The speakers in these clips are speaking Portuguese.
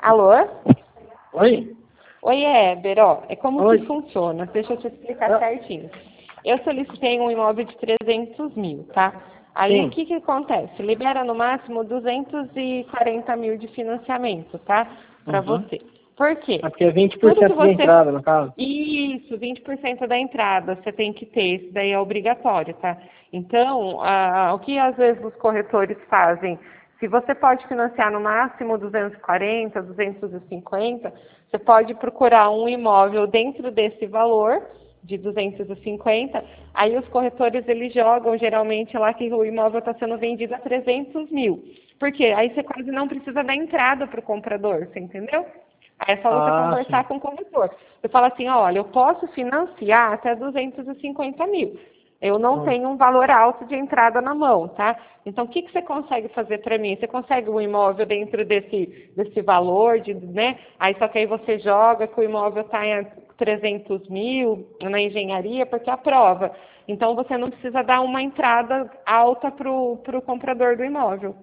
Alô? Oi? Oi, Éber, ó, é como Oi. que funciona, deixa eu te explicar certinho. Eu solicitei um imóvel de 300 mil, tá? Aí o Sim. que acontece? Libera no máximo 240 mil de financiamento, tá? Para Uhum. você. Por quê? É porque é Tudo que 20% de você... entrada, no caso. Isso, 20% da entrada você tem que ter, isso daí é obrigatório, tá? Então, o que às vezes os corretores fazem, se você pode financiar no máximo 240, 250, você pode procurar um imóvel dentro desse valor, de 250, aí os corretores eles jogam geralmente lá que o imóvel está sendo vendido a 300 mil. Por quê? Aí você quase não precisa dar entrada para o comprador, você entendeu? Aí é só você Ah, conversar sim. com o corretor. Você fala assim, olha, eu posso financiar até 250 mil. Eu não Hum. tenho um valor alto de entrada na mão, tá? Então, o que você consegue fazer para mim? Você consegue um imóvel dentro desse valor, né? Aí só que aí você joga que o imóvel está em 300 mil na engenharia, porque aprova. Então, você não precisa dar uma entrada alta para o comprador do imóvel.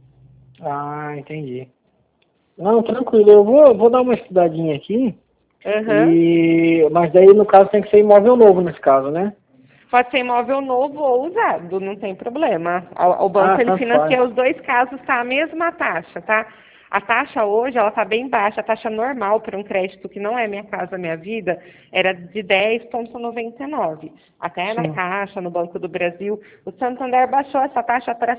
Ah, entendi. Não, tranquilo. Eu vou dar uma estudadinha aqui. Aham. Mas daí, no caso, tem que ser imóvel novo nesse caso, né? Pode ser imóvel novo ou usado, não tem problema. O banco Ah, ele tanto faz. financia os dois casos, tá a mesma taxa, tá? A taxa hoje, ela tá bem baixa, a taxa normal para um crédito que não é Minha Casa Minha Vida era de 10,99. Até na Sim. Caixa, no Banco do Brasil, o Santander baixou essa taxa para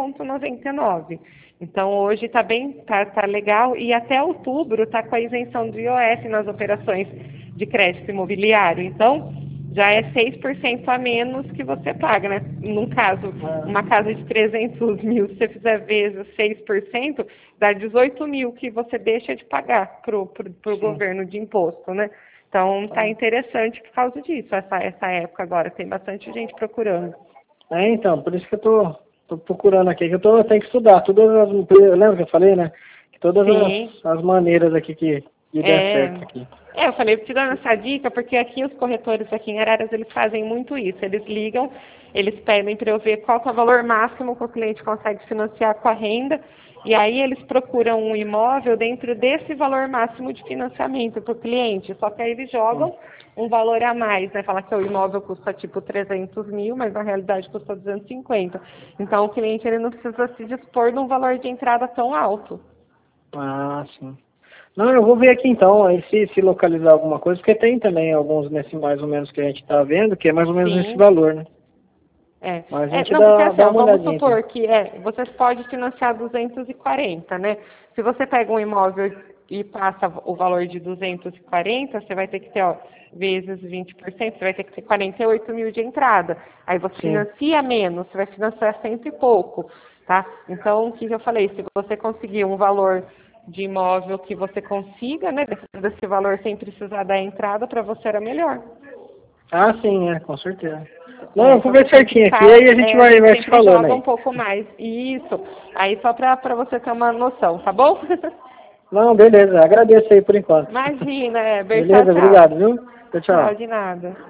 6,99. Então hoje tá legal e até outubro tá com a isenção do IOF nas operações de crédito imobiliário. Então, já é 6% a menos que você paga, né? Num caso, Ah, uma casa de 300 mil, se você fizer vezes 6%, dá 18 mil que você deixa de pagar pro sim. governo de imposto, né? Então, tá Ah. interessante por causa disso, essa época agora. Tem bastante gente procurando. Então, por isso que eu tô procurando aqui, que eu tenho que estudar lembra que eu falei, né? Que todas Sim. as maneiras aqui que der É, certo aqui. eu falei, te dando essa dica, porque aqui os corretores aqui em Araras, eles fazem muito isso. Eles ligam, eles pedem para eu ver qual que é o valor máximo que o cliente consegue financiar com a renda, e aí eles procuram um imóvel dentro desse valor máximo de financiamento para o cliente. Só que aí eles Hum. jogam um valor a mais, né? Fala que o imóvel custa tipo 300 mil, mas na realidade custa 250. Então o cliente ele não precisa se dispor de um valor de entrada tão alto. Ah, sim. Não, eu vou ver aqui então, aí se localizar alguma coisa, porque tem também alguns nesse mais ou menos que a gente tá vendo, que é mais ou menos nesse Sim. valor, né? É. Mas a gente Não, porque assim, dá ó, uma vamos olhadinha aqui. supor que você pode financiar 240, né? Se você pega um imóvel e passa o valor de 240, você vai ter que ter, ó, vezes 20%, você vai ter que ter 48 mil de entrada. Aí você Sim. financia menos, você vai financiar cento e pouco, tá? Então, o que eu falei? Se você conseguir um valor de imóvel que você consiga, né, desse valor sem precisar da entrada, para você era melhor. Ah, sim, com certeza. Não, eu vou Então ver você tem que certinho aqui, ficar, aí a gente a gente vai se sempre falando joga um aí. pouco mais. Isso. Aí só para você ter uma noção, tá bom? Não, beleza, agradeço aí por enquanto. Imagina, Eber. Tchau, Beleza, tchau. obrigado, viu? Tchau, Tchau, tchau. de nada.